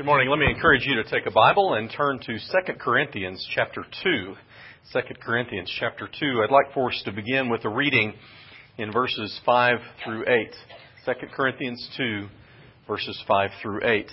morning. Let me encourage you to take a Bible and turn to 2 Corinthians chapter 2. 2 Corinthians chapter 2. I'd like for us to begin with a reading in verses 5 through 8. 2 Corinthians 2, verses 5 through 8.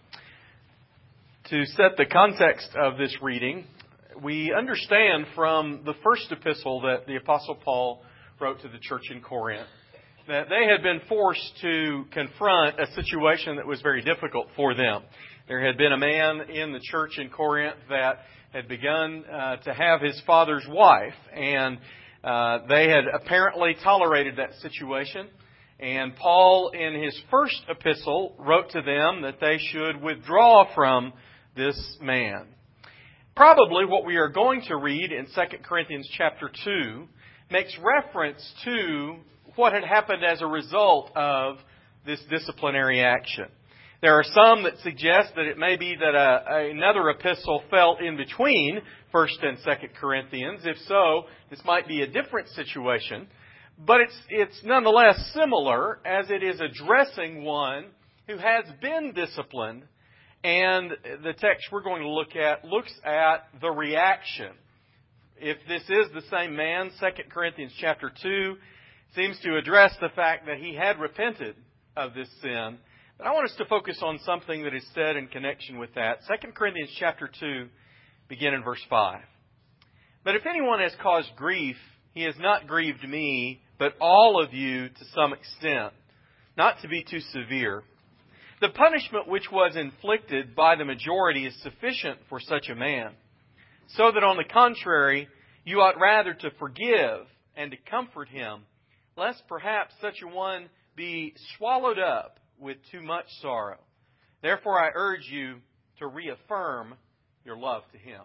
To set the context of this reading, we understand from the first epistle that the Apostle Paul wrote to the church in Corinth that they had been forced to confront a situation that was very difficult for them. There had been a man in the church in Corinth that had begun to have his father's wife, and they had apparently tolerated that situation. And Paul, in his first epistle, wrote to them that they should withdraw from this man. Probably what we are going to read in 2 Corinthians chapter 2 makes reference to what had happened as a result of this disciplinary action. There are some that suggest that it may be that another epistle fell in between 1 and 2 Corinthians. If so, this might be a different situation. But it's nonetheless similar, as it is addressing one who has been disciplined. And the text we're going to look at looks at the reaction. If this is the same man, 2 Corinthians chapter 2 seems to address the fact that he had repented of this sin. But I want us to focus on something that is said in connection with that. 2 Corinthians chapter 2, begin in verse 5. But if anyone has caused grief, he has not grieved me, but all of you to some extent, not to be too severe. The punishment which was inflicted by the majority is sufficient for such a man, so that on the contrary, you ought rather to forgive and to comfort him, lest perhaps such a one be swallowed up with too much sorrow. Therefore I urge you to reaffirm your love to him.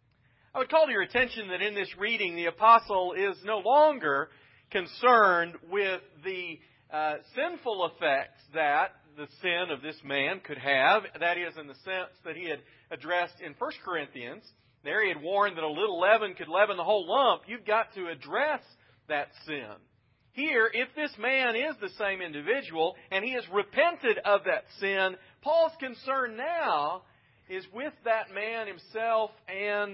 I would call to your attention that in this reading the apostle is no longer concerned with the sinful effects that the sin of this man could have. That is, in the sense that he had addressed in 1 Corinthians. There he had warned that a little leaven could leaven the whole lump. You've got to address that sin. Here, if this man is the same individual and he has repented of that sin, Paul's concern now is with that man himself and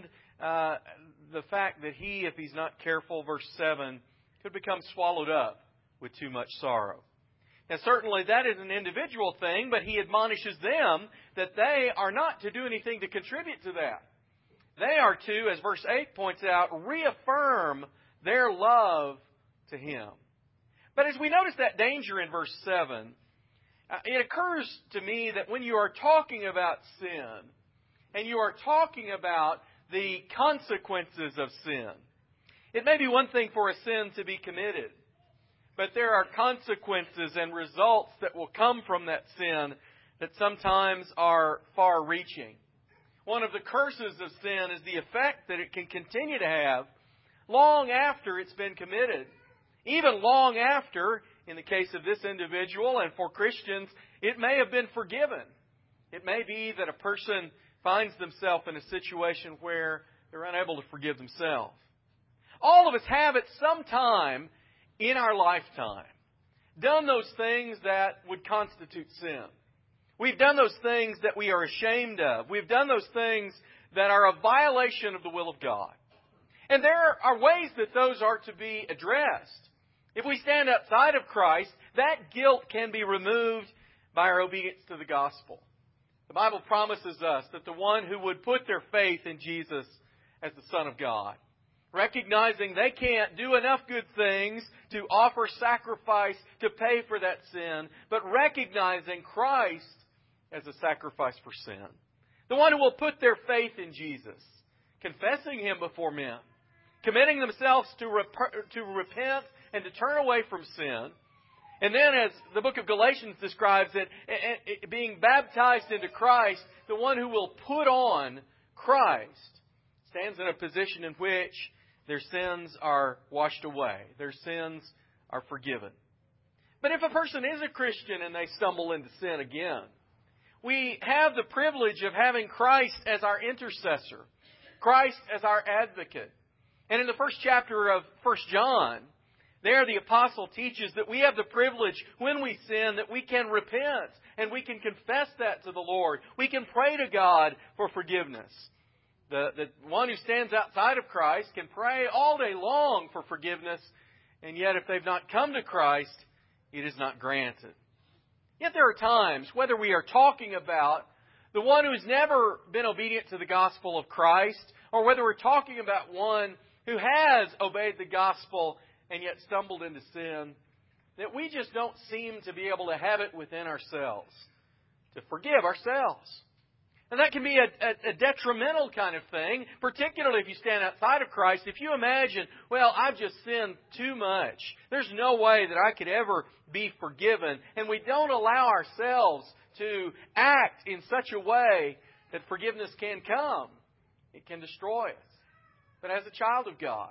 the fact that he, if he's not careful, verse 7, could become swallowed up with too much sorrow. Now, certainly that is an individual thing, but he admonishes them that they are not to do anything to contribute to that. They are to, as verse 8 points out, reaffirm their love to him. But as we notice that danger in verse 7, it occurs to me that when you are talking about sin, and you are talking about the consequences of sin, it may be one thing for a sin to be committed, but there are consequences and results that will come from that sin that sometimes are far-reaching. One of the curses of sin is the effect that it can continue to have long after it's been committed. Even long after, in the case of this individual and for Christians, it may have been forgiven. It may be that a person finds themselves in a situation where they're unable to forgive themselves. All of us have at some time in our lifetime done those things that would constitute sin. We've done those things that we are ashamed of. We've done those things that are a violation of the will of God. And there are ways that those are to be addressed. If we stand outside of Christ, that guilt can be removed by our obedience to the gospel. The Bible promises us that the one who would put their faith in Jesus as the Son of God, recognizing they can't do enough good things to offer sacrifice to pay for that sin, but recognizing Christ as a sacrifice for sin. The one who will put their faith in Jesus, confessing Him before men, committing themselves to repent and to turn away from sin. And then, as the book of Galatians describes it, being baptized into Christ, the one who will put on Christ stands in a position in which their sins are washed away. Their sins are forgiven. But if a person is a Christian and they stumble into sin again, we have the privilege of having Christ as our intercessor, Christ as our advocate. And in the first chapter of 1 John, There the apostle teaches that we have the privilege when we sin that we can repent and we can confess that to the Lord. We can pray to God for forgiveness. The one who stands outside of Christ can pray all day long for forgiveness, and yet if they've not come to Christ, it is not granted. Yet there are times, whether we are talking about the one who has never been obedient to the gospel of Christ, or whether we're talking about one who has obeyed the gospel and yet stumbled into sin, that we just don't seem to be able to have it within ourselves to forgive ourselves. And that can be a detrimental kind of thing, particularly if you stand outside of Christ. If you imagine, well, I've just sinned too much. There's no way that I could ever be forgiven. And we don't allow ourselves to act in such a way that forgiveness can come. It can destroy us. But as a child of God,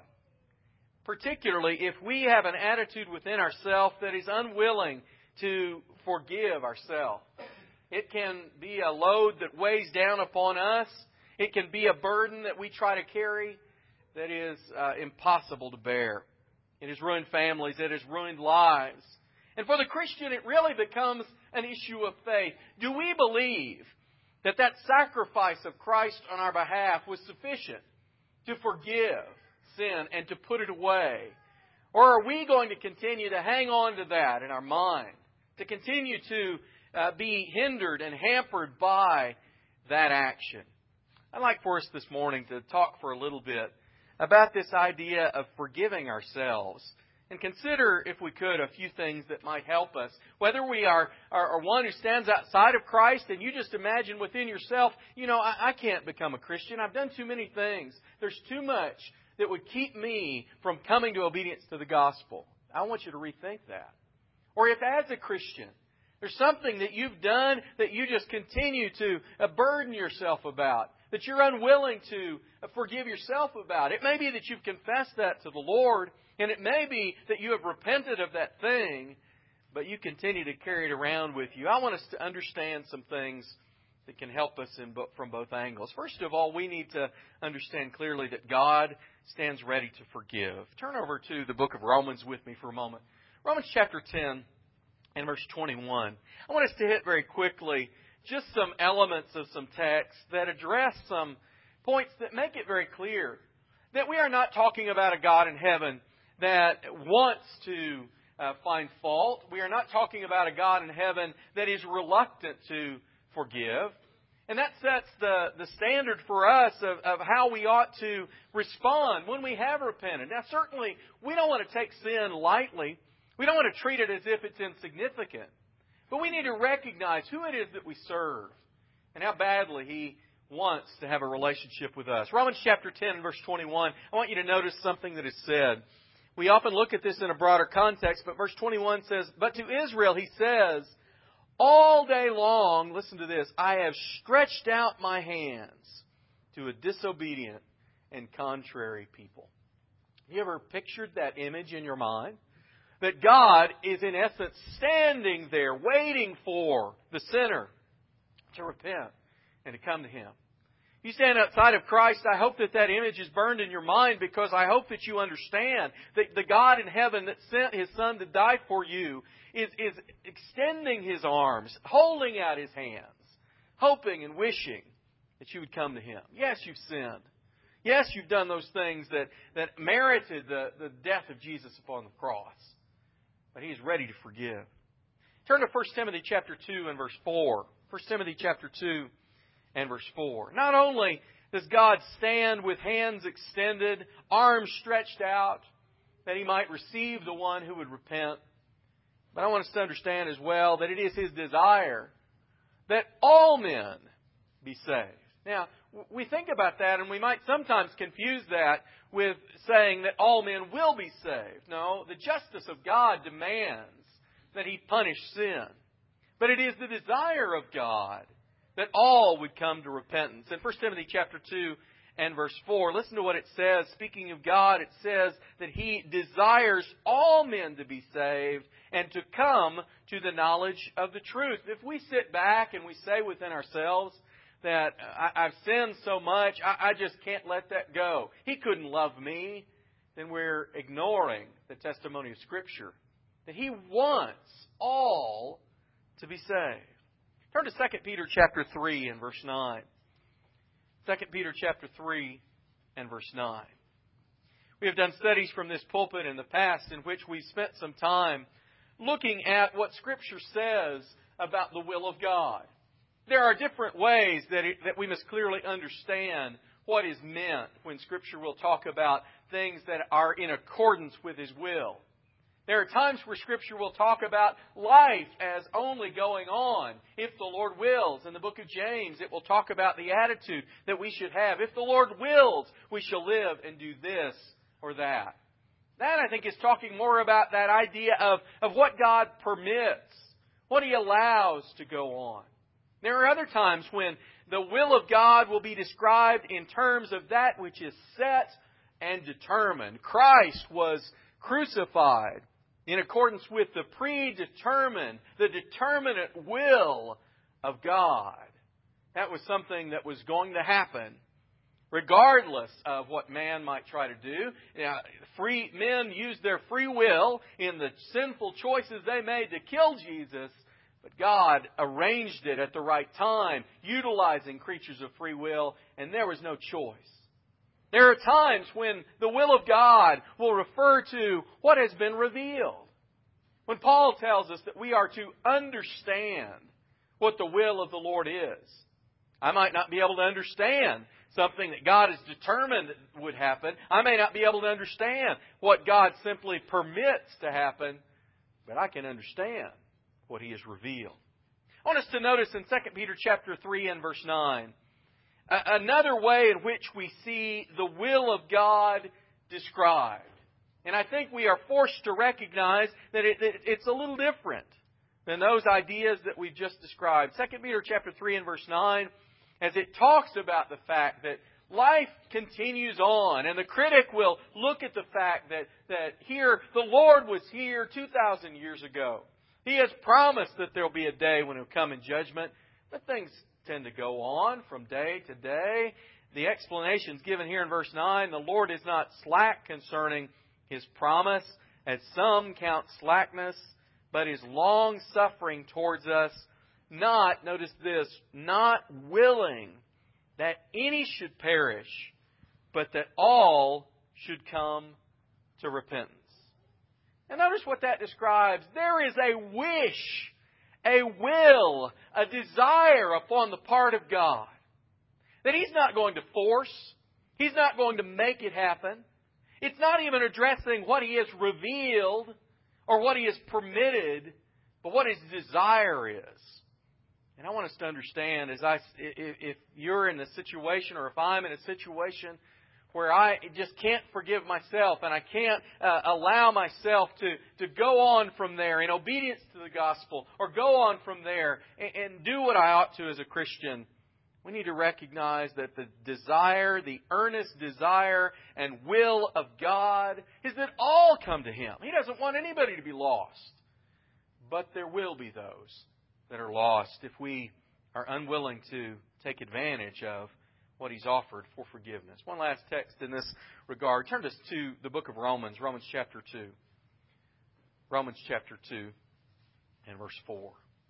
particularly if we have an attitude within ourselves that is unwilling to forgive ourselves, it can be a load that weighs down upon us. It can be a burden that we try to carry that is impossible to bear. It has ruined families. It has ruined lives. And for the Christian, it really becomes an issue of faith. Do we believe that sacrifice of Christ on our behalf was sufficient to forgive sin and to put it away? Or are we going to continue to hang on to that in our mind, to continue to be hindered and hampered by that action? I'd like for us this morning to talk for a little bit about this idea of forgiving ourselves and consider, if we could, a few things that might help us. Whether we are one who stands outside of Christ and you just imagine within yourself, I can't become a Christian. I've done too many things. There's too much that would keep me from coming to obedience to the gospel. I want you to rethink that. Or if as a Christian, there's something that you've done that you just continue to burden yourself about, that you're unwilling to forgive yourself about. It may be that you've confessed that to the Lord, and it may be that you have repented of that thing, but you continue to carry it around with you. I want us to understand some things that can help us from both angles. First of all, we need to understand clearly that God stands ready to forgive. Turn over to the book of Romans with me for a moment. Romans chapter 10. And verse 21. I want us to hit very quickly just some elements of some texts that address some points that make it very clear that we are not talking about a God in heaven that wants to find fault. We are not talking about a God in heaven that is reluctant to forgive. And that sets the standard for us of how we ought to respond when we have repented. Now, certainly, we don't want to take sin lightly. We don't want to treat it as if it's insignificant. But we need to recognize who it is that we serve and how badly He wants to have a relationship with us. Romans chapter 10 verse 21, I want you to notice something that is said. We often look at this in a broader context, but verse 21 says, "But to Israel He says, all day long," listen to this, "I have stretched out my hands to a disobedient and contrary people." Have you ever pictured that image in your mind? That God is in essence standing there waiting for the sinner to repent and to come to Him. You stand outside of Christ, I hope that image is burned in your mind, because I hope that you understand that the God in heaven that sent His Son to die for you is extending His arms, holding out His hands, hoping and wishing that you would come to Him. Yes, you've sinned. Yes, you've done those things that merited the death of Jesus upon the cross. But He is ready to forgive. Turn to 1 Timothy chapter 2 and verse 4. 1 Timothy chapter 2 and verse 4. Not only does God stand with hands extended, arms stretched out, that He might receive the one who would repent, but I want us to understand as well that it is His desire that all men be saved. Now, we think about that and we might sometimes confuse that with saying that all men will be saved. No, the justice of God demands that He punish sin. But it is the desire of God that all would come to repentance. In 1 Timothy chapter 2 and verse 4, listen to what it says. Speaking of God, it says that He desires all men to be saved and to come to the knowledge of the truth. If we sit back and we say within ourselves that I've sinned so much, I just can't let that go. He couldn't love me. then we're ignoring the testimony of Scripture, that He wants all to be saved. Turn to 2 Peter chapter 3 and verse 9. 2 Peter chapter 3 and verse 9. We have done studies from this pulpit in the past in which we spent some time looking at what Scripture says about the will of God. There are different ways that we must clearly understand what is meant when Scripture will talk about things that are in accordance with His will. There are times where Scripture will talk about life as only going on if the Lord wills. In the book of James, it will talk about the attitude that we should have. If the Lord wills, we shall live and do this or that. That, I think, is talking more about that idea of what God permits, what He allows to go on. There are other times when the will of God will be described in terms of that which is set and determined. Christ was crucified in accordance with the predetermined, the determinate will of God. That was something that was going to happen, regardless of what man might try to do. Men used their free will in the sinful choices they made to kill Jesus, but God arranged it at the right time, utilizing creatures of free will, and there was no choice. There are times when the will of God will refer to what has been revealed. When Paul tells us that we are to understand what the will of the Lord is. I might not be able to understand something that God has determined would happen. I may not be able to understand what God simply permits to happen, but I can understand what He has revealed. I want us to notice in 2 Peter chapter 3 and verse 9, another way in which we see the will of God described. And I think we are forced to recognize that it's a little different than those ideas that we've just described. 2 Peter chapter 3 and verse 9, as it talks about the fact that life continues on, and the critic will look at the fact that here, the Lord was here 2,000 years ago. He has promised that there will be a day when He'll come in judgment, but things tend to go on from day to day. The explanation is given here in verse 9. The Lord is not slack concerning His promise, as some count slackness, but is long-suffering towards us, not, notice this, not willing that any should perish, but that all should come to repentance. And notice what that describes. There is a wish, a will, a desire upon the part of God that He's not going to force. He's not going to make it happen. It's not even addressing what He has revealed or what He has permitted, but what His desire is. And I want us to understand, if you're in a situation, or if I'm in a situation where I just can't forgive myself and I can't allow myself to go on from there in obedience to the gospel, or go on from there and do what I ought to as a Christian, we need to recognize that the desire, the earnest desire and will of God is that all come to Him. He doesn't want anybody to be lost. But there will be those that are lost if we are unwilling to take advantage of what He's offered for forgiveness. One last text in this regard. Turn us to the book of Romans, Romans chapter 2. Romans chapter 2 and verse 4.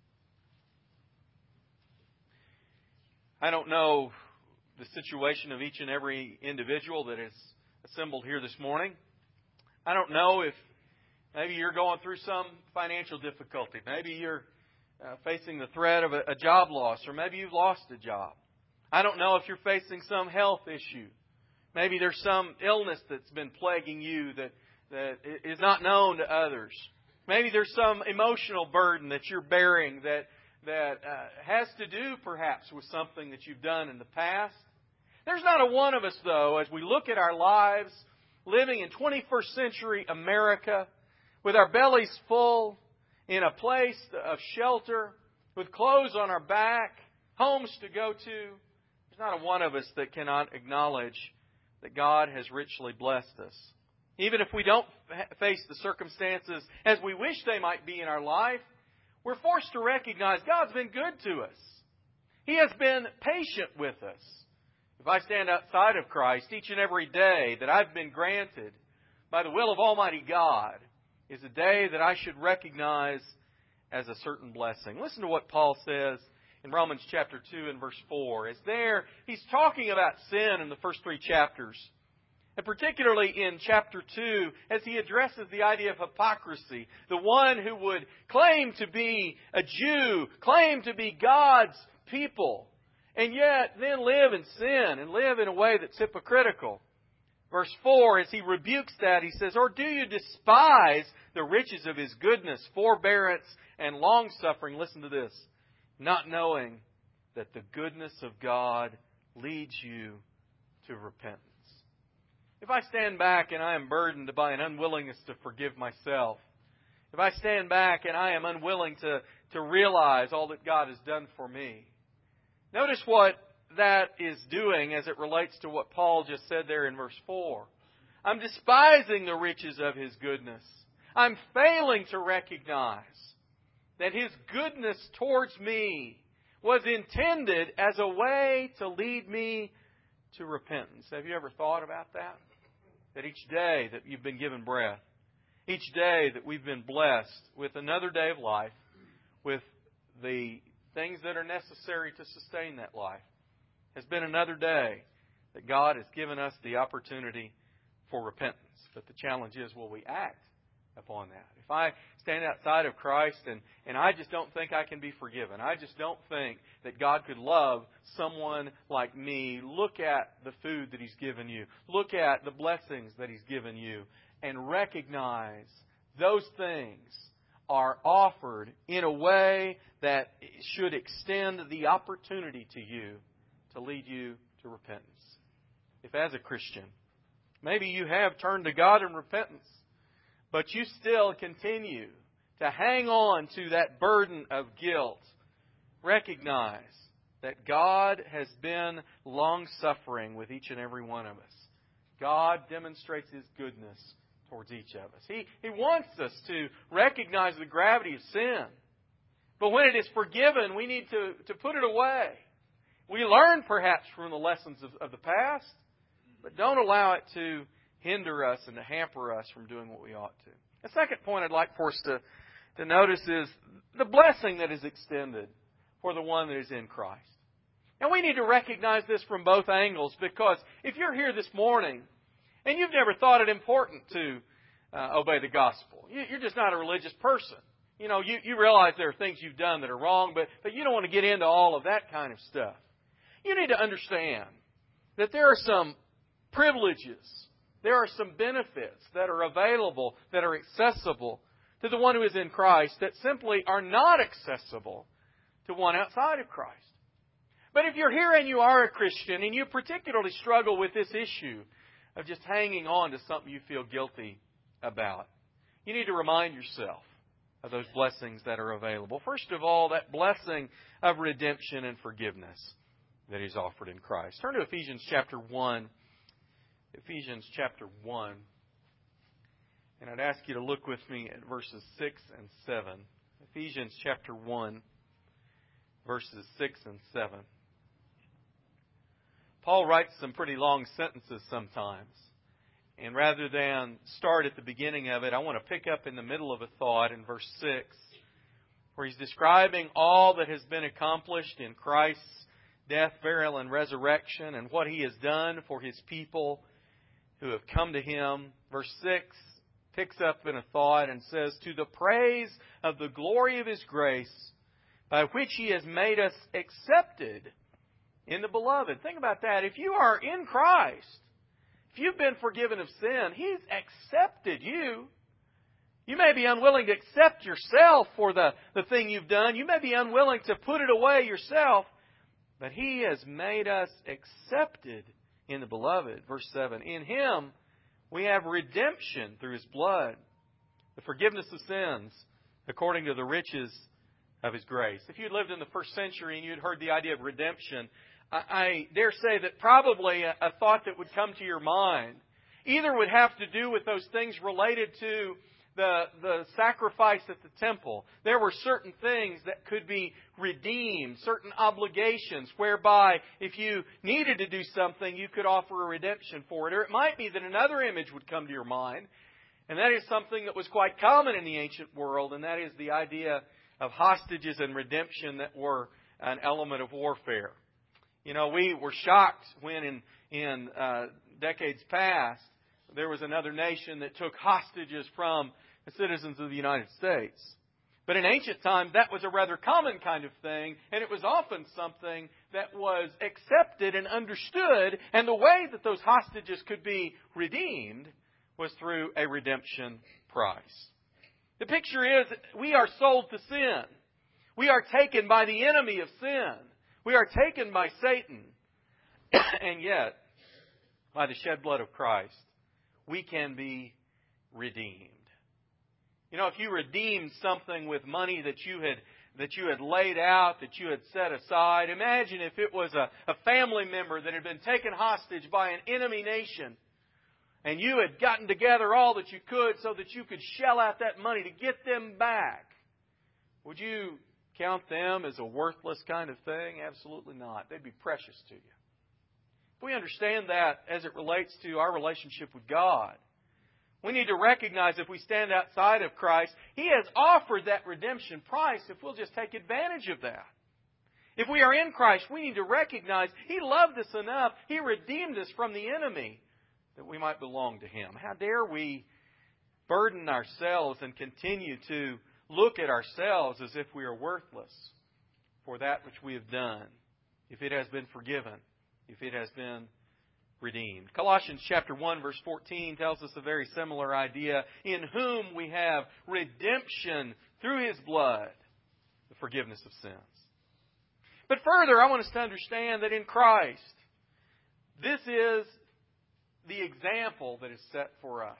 I don't know the situation of each and every individual that is assembled here this morning. I don't know if maybe you're going through some financial difficulty. Maybe you're facing the threat of a job loss, or maybe you've lost a job. I don't know if you're facing some health issue. Maybe there's some illness that's been plaguing you that is not known to others. Maybe there's some emotional burden that you're bearing that has to do perhaps with something that you've done in the past. There's not a one of us, though, as we look at our lives, living in 21st century America, with our bellies full, in a place of shelter, with clothes on our back, homes to go to. There's not a one of us that cannot acknowledge that God has richly blessed us. Even if we don't face the circumstances as we wish they might be in our life, we're forced to recognize God's been good to us. He has been patient with us. If I stand outside of Christ each and every day that I've been granted, by the will of Almighty God is a day that I should recognize as a certain blessing. Listen to what Paul says in Romans chapter 2 and verse 4. As there, he's talking about sin in the first 3 chapters. And particularly in chapter 2, as he addresses the idea of hypocrisy, the one who would claim to be a Jew, claim to be God's people, and yet then live in sin and live in a way that's hypocritical. Verse 4, as he rebukes that, he says, "Or do you despise the riches of His goodness, forbearance, and long-suffering?" Listen to this. "Not knowing that the goodness of God leads you to repentance." If I stand back and I am burdened by an unwillingness to forgive myself, if I stand back and I am unwilling to realize all that God has done for me, notice what that is doing as it relates to what Paul just said there in verse 4. I'm despising the riches of His goodness. I'm failing to recognize that His goodness towards me was intended as a way to lead me to repentance. Have you ever thought about that? That each day that you've been given breath, each day that we've been blessed with another day of life, with the things that are necessary to sustain that life, has been another day that God has given us the opportunity for repentance. But the challenge is, will we act upon that? If I stand outside of Christ and I just don't think I can be forgiven, I just don't think that God could love someone like me, look at the food that He's given you, look at the blessings that He's given you, and recognize those things are offered in a way that should extend the opportunity to you to lead you to repentance. If as a Christian, maybe you have turned to God in repentance, but you still continue to hang on to that burden of guilt, recognize that God has been long-suffering with each and every one of us. God demonstrates His goodness towards each of us. He wants us to recognize the gravity of sin. But when it is forgiven, we need to put it away. We learn perhaps from the lessons of the past, but don't allow it to hinder us and to hamper us from doing what we ought to. The second point I'd like for us to notice is the blessing that is extended for the one that is in Christ. And we need to recognize this from both angles, because if you're here this morning and you've never thought it important to obey the gospel, you're just not a religious person. You know, you realize there are things you've done that are wrong, but you don't want to get into all of that kind of stuff. You need to understand that there are some privileges, there are some benefits that are available, that are accessible to the one who is in Christ that simply are not accessible to one outside of Christ. But if you're here and you are a Christian and you particularly struggle with this issue of just hanging on to something you feel guilty about, you need to remind yourself of those blessings that are available. First of all, that blessing of redemption and forgiveness that is offered in Christ. Turn to Ephesians chapter 1. Ephesians chapter 1. And I'd ask you to look with me at verses 6 and 7. Ephesians chapter 1, verses 6 and 7. Paul writes some pretty long sentences sometimes. And rather than start at the beginning of it, I want to pick up in the middle of a thought in verse 6, where he's describing all that has been accomplished in Christ's death, burial, and resurrection, and what He has done for His people who have come to Him. Verse 6 picks up in a thought and says, "To the praise of the glory of His grace, by which He has made us accepted in the Beloved." Think about that. If you are in Christ, if you've been forgiven of sin, He's accepted you. You may be unwilling to accept yourself for the thing you've done. You may be unwilling to put it away yourself. But He has made us accepted in the Beloved. Verse 7, "In Him we have redemption through His blood, the forgiveness of sins, according to the riches of His grace." If you'd lived in the first century and you'd heard the idea of redemption, I dare say that probably a thought that would come to your mind either would have to do with those things related to the sacrifice at the temple, there were certain things that could be redeemed, certain obligations whereby if you needed to do something, you could offer a redemption for it. Or it might be that another image would come to your mind, and that is something that was quite common in the ancient world, and that is the idea of hostages and redemption that were an element of warfare. You know, we were shocked when in decades past, there was another nation that took hostages from the citizens of the United States. But in ancient times, that was a rather common kind of thing, and it was often something that was accepted and understood, and the way that those hostages could be redeemed was through a redemption price. The picture is we are sold to sin. We are taken by the enemy of sin. We are taken by Satan. And yet, by the shed blood of Christ, we can be redeemed. You know, if you redeemed something with money that you had laid out, that you had set aside, imagine if it was a family member that had been taken hostage by an enemy nation, and you had gotten together all that you could so that you could shell out that money to get them back. Would you count them as a worthless kind of thing? Absolutely not. They'd be precious to you. If we understand that as it relates to our relationship with God, we need to recognize if we stand outside of Christ, He has offered that redemption price if we'll just take advantage of that. If we are in Christ, we need to recognize He loved us enough, He redeemed us from the enemy, that we might belong to Him. How dare we burden ourselves and continue to look at ourselves as if we are worthless for that which we have done, if it has been forgiven, if it has been redeemed. Colossians chapter 1 verse 14 tells us a very similar idea, in whom we have redemption through His blood, the forgiveness of sins. But further, I want us to understand that in Christ, this is the example that is set for us.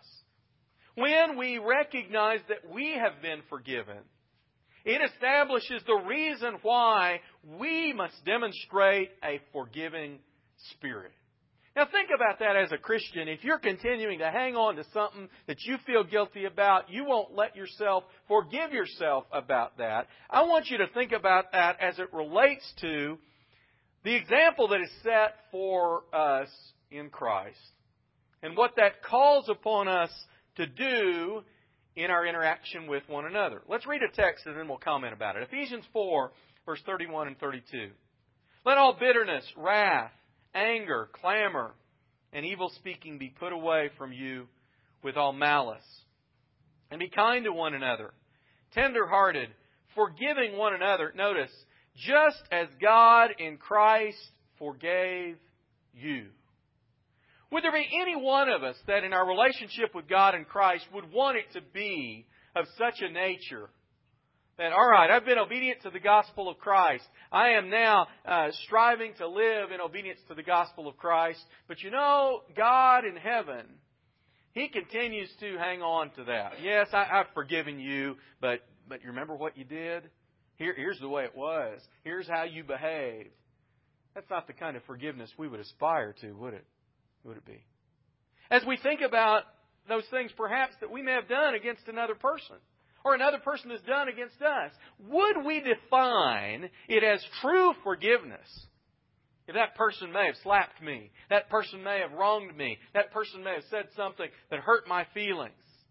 When we recognize that we have been forgiven, it establishes the reason why we must demonstrate a forgiving spirit. Now think about that as a Christian. If you're continuing to hang on to something that you feel guilty about, you won't let yourself forgive yourself about that. I want you to think about that as it relates to the example that is set for us in Christ, and what that calls upon us to do in our interaction with one another. Let's read a text and then we'll comment about it. Ephesians 4, verse 31 and 32. Let all bitterness, wrath, anger, clamor, and evil speaking be put away from you with all malice. And be kind to one another, tender-hearted, forgiving one another. Notice, just as God in Christ forgave you. Would there be any one of us that in our relationship with God in Christ would want it to be of such a nature that, all right, I've been obedient to the gospel of Christ. I am now striving to live in obedience to the gospel of Christ. But you know, God in heaven, He continues to hang on to that. Yes, I've forgiven you, but you remember what you did? Here's the way it was. Here's how you behaved. That's not the kind of forgiveness we would aspire to, would it? Would it be? As we think about those things perhaps that we may have done against another person, or another person has done against us, would we define it as true forgiveness if that person may have slapped me, that person may have wronged me, that person may have said something that hurt my feelings,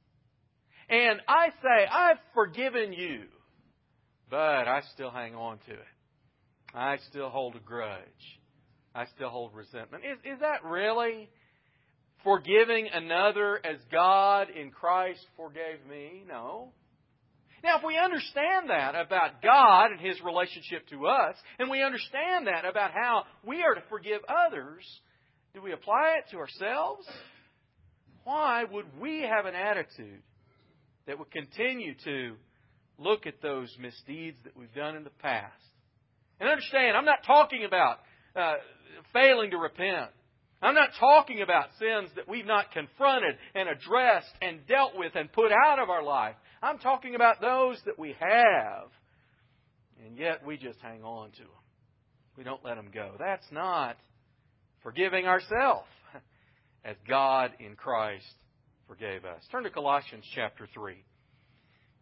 and I say, I've forgiven you, but I still hang on to it. I still hold a grudge. I still hold resentment. Is that really forgiving another as God in Christ forgave me? No. Now, if we understand that about God and His relationship to us, and we understand that about how we are to forgive others, do we apply it to ourselves? Why would we have an attitude that would continue to look at those misdeeds that we've done in the past? And understand, I'm not talking about failing to repent. I'm not talking about sins that we've not confronted and addressed and dealt with and put out of our life. I'm talking about those that we have, and yet we just hang on to them. We don't let them go. That's not forgiving ourselves as God in Christ forgave us. Turn to Colossians chapter 3.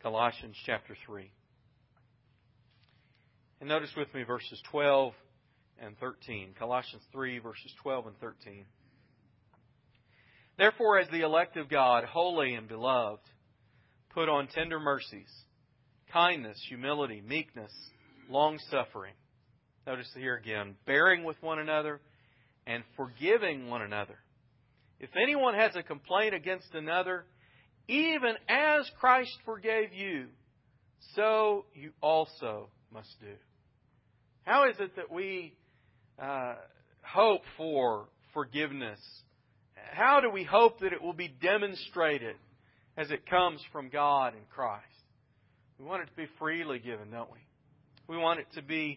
Colossians chapter 3. And notice with me verses 12 and 13. Colossians 3, verses 12 and 13. Therefore, as the elect of God, holy and beloved, put on tender mercies, kindness, humility, meekness, long-suffering. Notice here again, bearing with one another and forgiving one another. If anyone has a complaint against another, even as Christ forgave you, so you also must do. How is it that we hope for forgiveness? How do we hope that it will be demonstrated as it comes from God and Christ? We want it to be freely given, don't we? We want it to be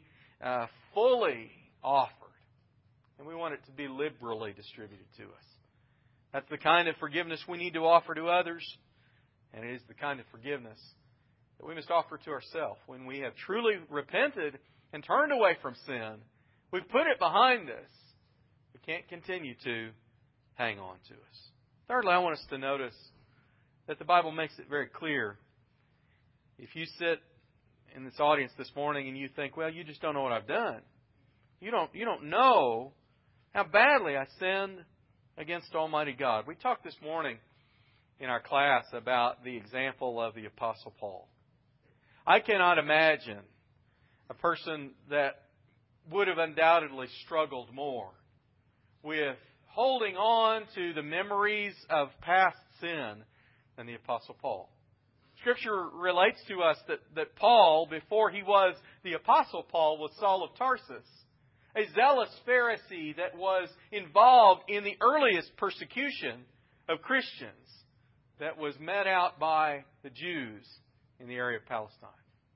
fully offered. And we want it to be liberally distributed to us. That's the kind of forgiveness we need to offer to others. And it is the kind of forgiveness that we must offer to ourselves. When we have truly repented and turned away from sin, we've put it behind us. We can't continue to hang on to us. Thirdly, I want us to notice that the Bible makes it very clear. If you sit in this audience this morning and you think, well, you just don't know what I've done. You don't know how badly I sinned against Almighty God. We talked this morning in our class about the example of the Apostle Paul. I cannot imagine a person that would have undoubtedly struggled more with holding on to the memories of past sin than the Apostle Paul. Scripture relates to us that Paul, before he was the Apostle Paul, was Saul of Tarsus, a zealous Pharisee that was involved in the earliest persecution of Christians that was met out by the Jews in the area of Palestine.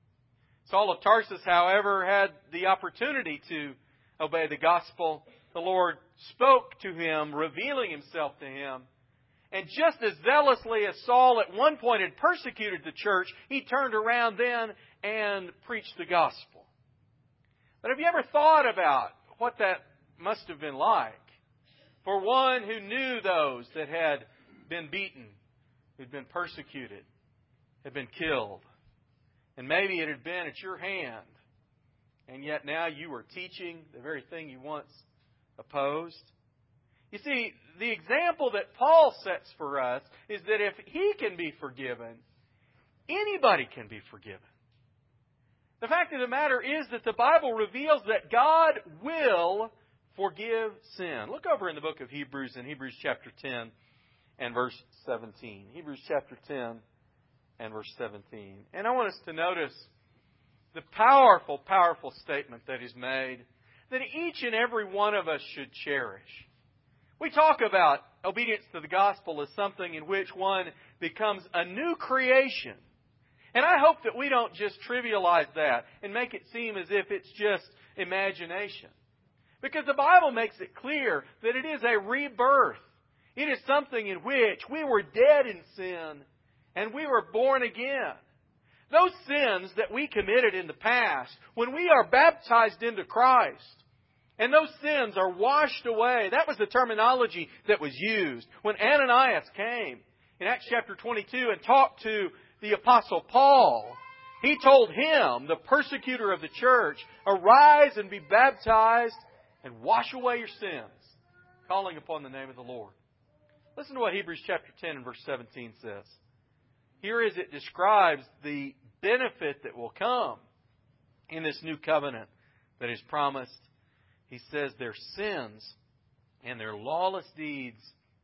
Saul of Tarsus, however, had the opportunity to obey the gospel. The Lord spoke to him, revealing Himself to him. And just as zealously as Saul at one point had persecuted the church, he turned around then and preached the gospel. But have you ever thought about what that must have been like for one who knew those that had been beaten, who'd been persecuted, had been killed, and maybe it had been at your hand, and yet now you were teaching the very thing you once opposed? You see, the example that Paul sets for us is that if he can be forgiven, anybody can be forgiven. The fact of the matter is that the Bible reveals that God will forgive sin. Look over in the book of Hebrews, in Hebrews chapter 10 and verse 17. Hebrews chapter 10 and verse 17. And I want us to notice the powerful, powerful statement that is made that each and every one of us should cherish. We talk about obedience to the gospel as something in which one becomes a new creation. And I hope that we don't just trivialize that and make it seem as if it's just imagination. Because the Bible makes it clear that it is a rebirth. It is something in which we were dead in sin and we were born again. Those sins that we committed in the past, when we are baptized into Christ, and those sins are washed away. That was the terminology that was used when Ananias came in Acts chapter 22 and talked to the Apostle Paul. He told him, the persecutor of the church, arise and be baptized and wash away your sins, calling upon the name of the Lord. Listen to what Hebrews chapter 10 and verse 17 says. Here as it describes the benefit that will come in this new covenant that is promised. He says, their sins and their lawless deeds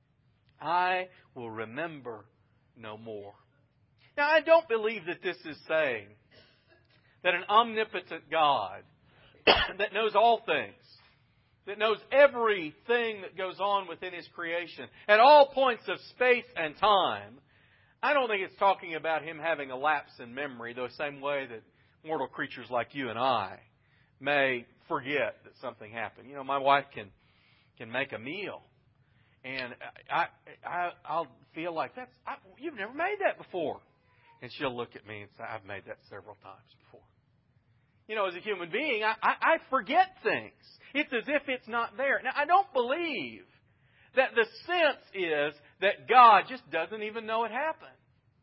I will remember no more. Now, I don't believe that this is saying that an omnipotent God that knows all things, that knows everything that goes on within His creation at all points of space and time, I don't think it's talking about Him having a lapse in memory, the same way that mortal creatures like you and I may forget that something happened. You know, my wife can make a meal, and I'll feel like you've never made that before, and she'll look at me and say, I've made that several times before. You know, as a human being, I forget things. It's as if it's not there. Now, I don't believe that the sense is that God just doesn't even know it happened.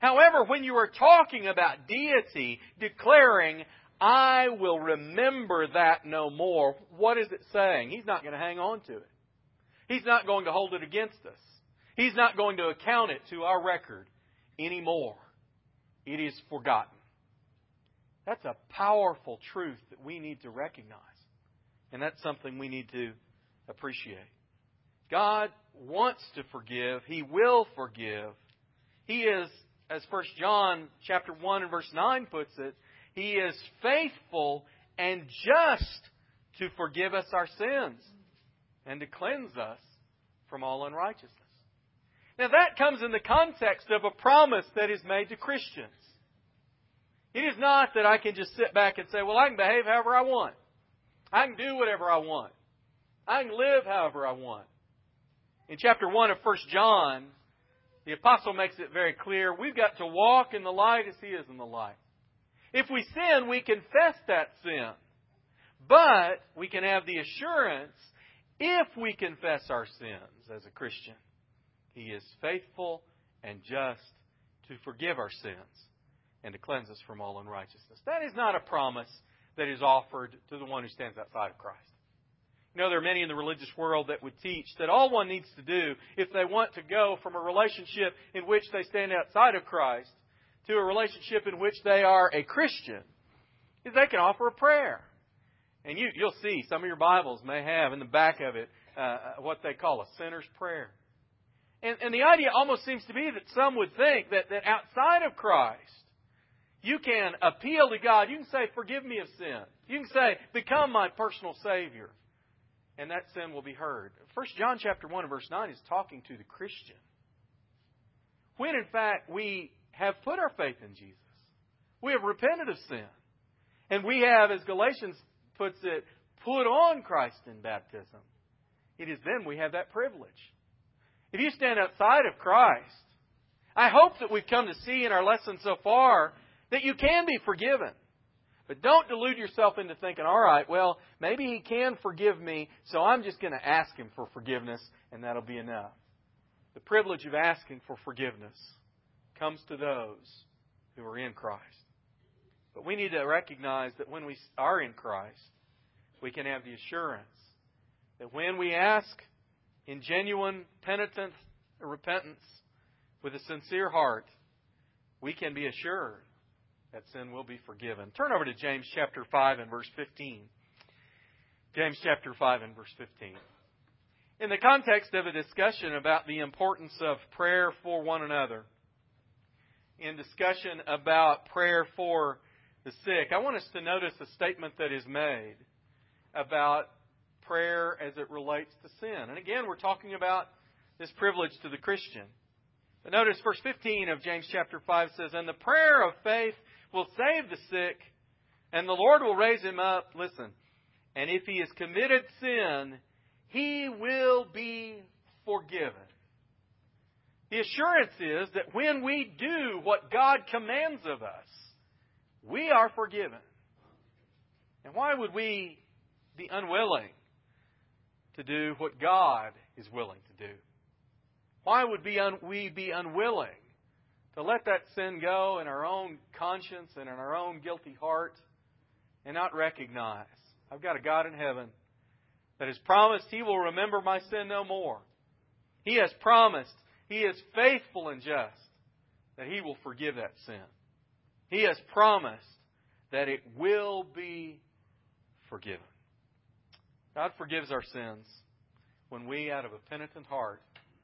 However, when you are talking about deity, declaring, I will remember that no more, what is it saying? He's not going to hang on to it. He's not going to hold it against us. He's not going to account it to our record anymore. It is forgotten. That's a powerful truth that we need to recognize. And that's something we need to appreciate. God wants to forgive. He will forgive. He is, as 1 John chapter 1 and verse 9 puts it, He is faithful and just to forgive us our sins and to cleanse us from all unrighteousness. Now that comes in the context of a promise that is made to Christians. It is not that I can just sit back and say, well, I can behave however I want. I can do whatever I want. I can live however I want. In chapter 1 of 1 John, the apostle makes it very clear, we've got to walk in the light as He is in the light. If we sin, we confess that sin. But we can have the assurance, if we confess our sins as a Christian, He is faithful and just to forgive our sins and to cleanse us from all unrighteousness. That is not a promise that is offered to the one who stands outside of Christ. You know, there are many in the religious world that would teach that all one needs to do if they want to go from a relationship in which they stand outside of Christ to a relationship in which they are a Christian is they can offer a prayer. And you'll see some of your Bibles may have in the back of it what they call a sinner's prayer. And the idea almost seems to be that some would think that outside of Christ, you can appeal to God. You can say, forgive me of sin. You can say, become my personal Savior. And that sin will be heard. 1 John chapter 1 and verse 9 is talking to the Christian. When in fact we have put our faith in Jesus. We have repented of sin. And we have, as Galatians puts it, put on Christ in baptism. It is then we have that privilege. If you stand outside of Christ, I hope that we've come to see in our lesson so far that you can be forgiven. But don't delude yourself into thinking, all right, well, maybe He can forgive me, so I'm just going to ask Him for forgiveness, and that'll be enough. The privilege of asking for forgiveness comes to those who are in Christ. But we need to recognize that when we are in Christ, we can have the assurance that when we ask in genuine penitence or repentance with a sincere heart, we can be assured that sin will be forgiven. Turn over to James chapter 5 and verse 15. James chapter 5 and verse 15. In the context of a discussion about the importance of prayer for one another, in discussion about prayer for the sick, I want us to notice a statement that is made about prayer as it relates to sin. And again, we're talking about this privilege to the Christian. But notice verse 15 of James chapter 5 says, and the prayer of faith will save the sick, and the Lord will raise him up. Listen, and if he has committed sin, he will be forgiven. The assurance is that when we do what God commands of us, we are forgiven. And why would we be unwilling to do what God is willing to do? Why would we be unwilling to let that sin go in our own conscience and in our own guilty heart and not recognize I've got a God in heaven that has promised He will remember my sin no more. He has promised, He is faithful and just, that He will forgive that sin. He has promised that it will be forgiven. God forgives our sins when we, out of a penitent heart,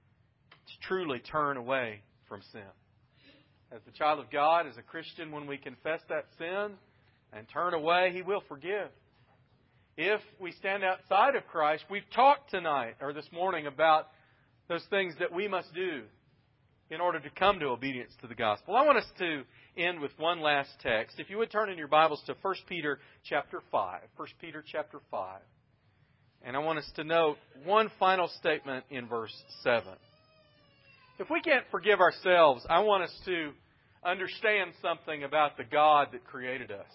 truly turn away from sin. As the child of God, as a Christian, when we confess that sin and turn away, He will forgive. If we stand outside of Christ, we've talked tonight or this morning about those things that we must do in order to come to obedience to the gospel. I want us to end with one last text. If you would turn in your Bibles to 1 Peter chapter 5. 1 Peter chapter 5. And I want us to note one final statement in verse 7. If we can't forgive ourselves, I want us to understand something about the God that created us.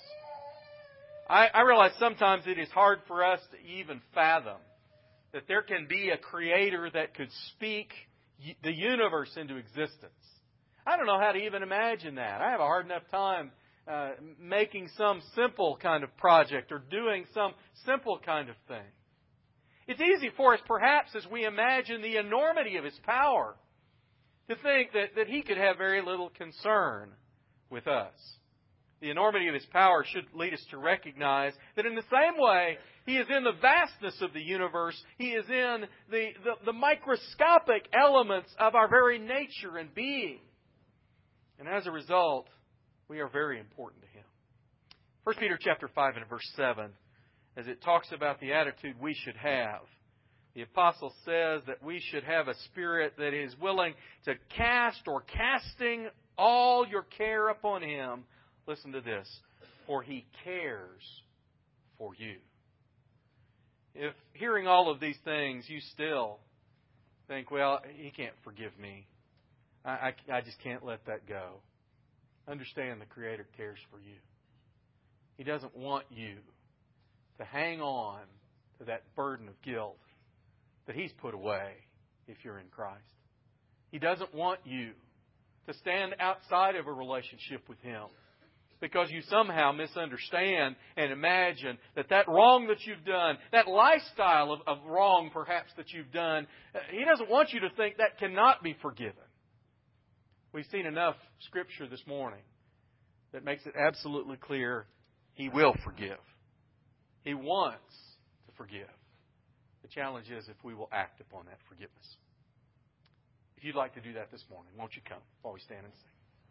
I realize sometimes it is hard for us to even fathom that there can be a Creator that could speak the universe into existence. I don't know how to even imagine that. I have a hard enough time making some simple kind of project or doing some simple kind of thing. It's easy for us, perhaps, as we imagine the enormity of His power, to think that He could have very little concern with us. The enormity of His power should lead us to recognize that in the same way He is in the vastness of the universe, He is in the microscopic elements of our very nature and being. And as a result, we are very important to Him. 1 Peter chapter 5 and verse 7, as it talks about the attitude we should have, the apostle says that we should have a spirit that is willing to cast or casting all your care upon Him. Listen to this. For He cares for you. If hearing all of these things, you still think, well, He can't forgive me. I just can't let that go. Understand the Creator cares for you. He doesn't want you to hang on to that burden of guilt that He's put away if you're in Christ. He doesn't want you to stand outside of a relationship with Him because you somehow misunderstand and imagine that wrong that you've done, that lifestyle of wrong perhaps that you've done, He doesn't want you to think that cannot be forgiven. We've seen enough Scripture this morning that makes it absolutely clear He will forgive. He wants to forgive. The challenge is if we will act upon that forgiveness. If you'd like to do that this morning, won't you come while we stand and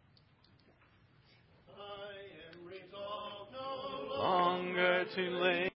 sing? I am resolved no longer to live.